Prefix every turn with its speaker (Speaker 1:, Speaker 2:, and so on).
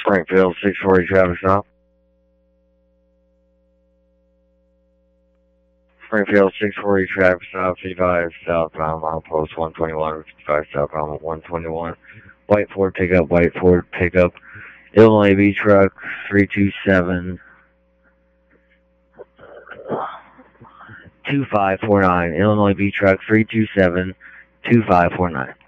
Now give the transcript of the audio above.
Speaker 1: Springfield 640 traffic stop. Springfield 640 traffic stop, 55 southbound, milepost 121, 55 southbound 121. White Ford pickup, Illinois B truck 327 2549. Illinois B truck 327 2549.